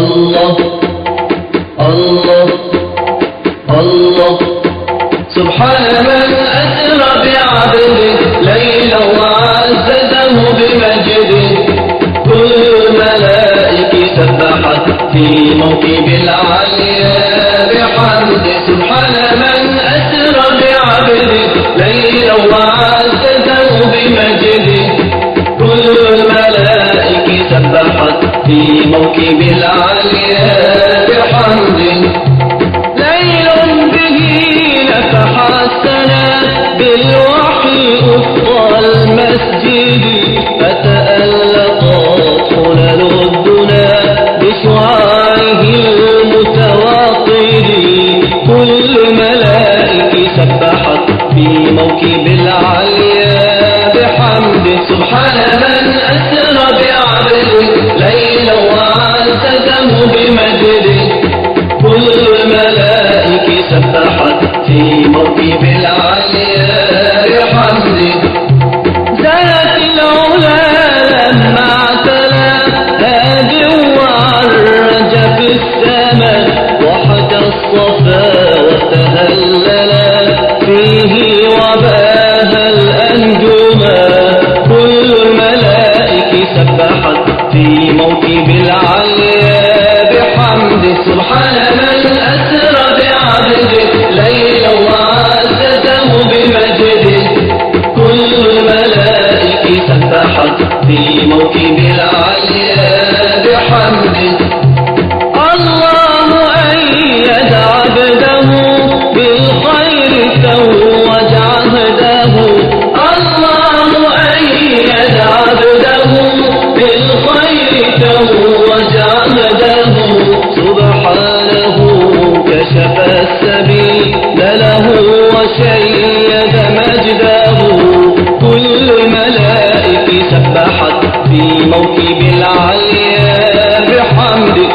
الله الله الله. سبحان من أسرى بعبده ليلا وعززه بمجده. كل الملائكة سبحت في موكب العليا بحمده. سبحان من أسرى بعبده ليلا وعززه بمجده. كل الملائكة سبحت في موكب العليا بحمده. ليل به نفح السنا بالوحي أفضى المسجد. فتألقت حلل الدنا بشعاعه المتواطد. كل ملائكة سبحت في موكب العليا بحمده. سبحان من أسرى بعبده ليلا وعززه بمجده. كل الملائكة سبحت في موكب العليا بحمده. ذات العلا لما اعتلى هاد وعرج في السماء. وحكى الصفا وتهللا فيه وباها الأنجما. كل الملائكة سبحت في موكب العليا بحمده. سبحان من أسرى بعبده ليلا وعززه بمجده. كل الملائكة سبحت في موكب العليا بحمده. الله أيد عبده بالخير توج عهده. الله أيد عبده بالخير توج عهده. سبحانه كشف السبيل له وشيد مجده. كل الملائكة سبحت في موكب العليا بحمده.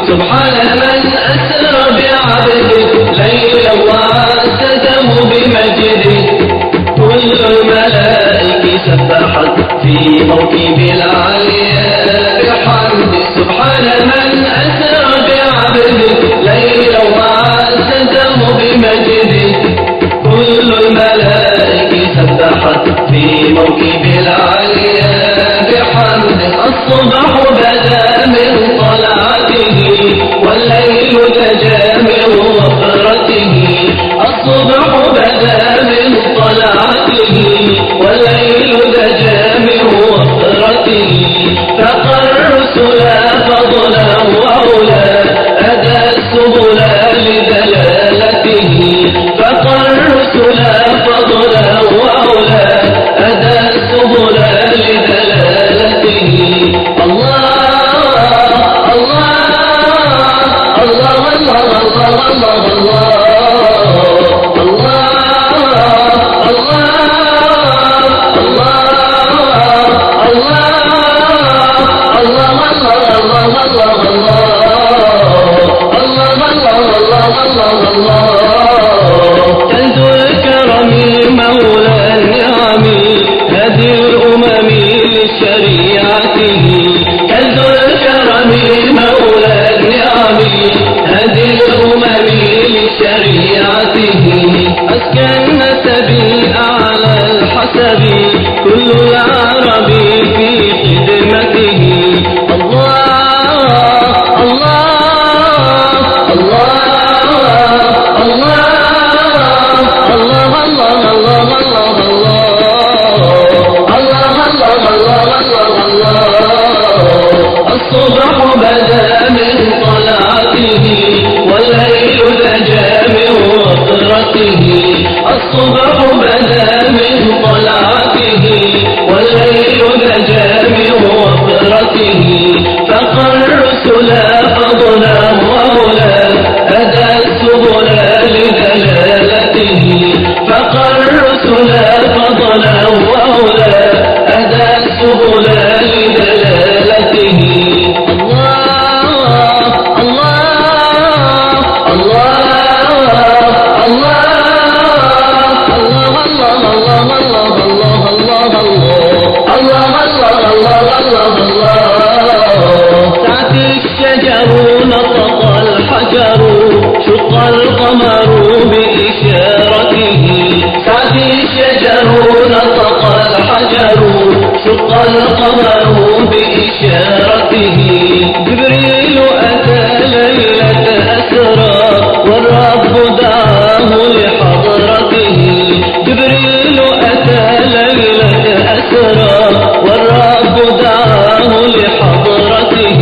والقمر بإشارته جبريل أتى ليلة أسرى والرب دعاه لحضرته جبريل أتى ليلة أسرى والرب دعاه لحضرته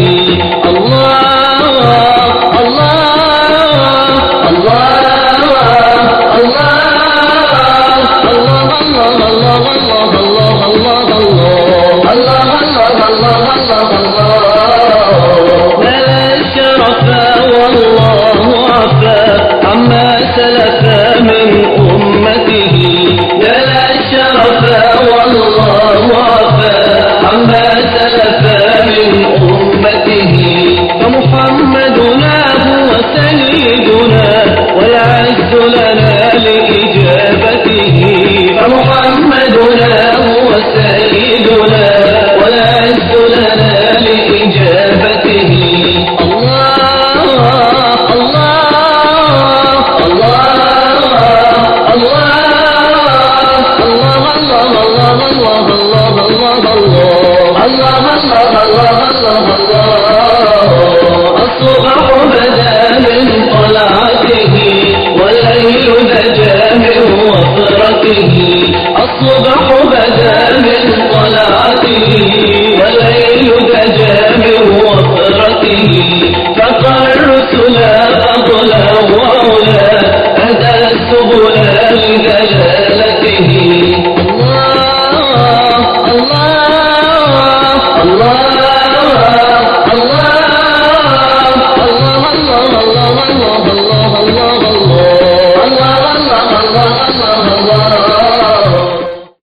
الله الله الله فمحمدنا هو سيدنا والعز لنا لإجابته فمحمدنا هو سيدنا والعز لنا لإجابته الله الله الله الصبح بدا من طلعته والليل دجى من وفرته الصبح بدا من طلعته والليل دجى من وفرته فقى الرسل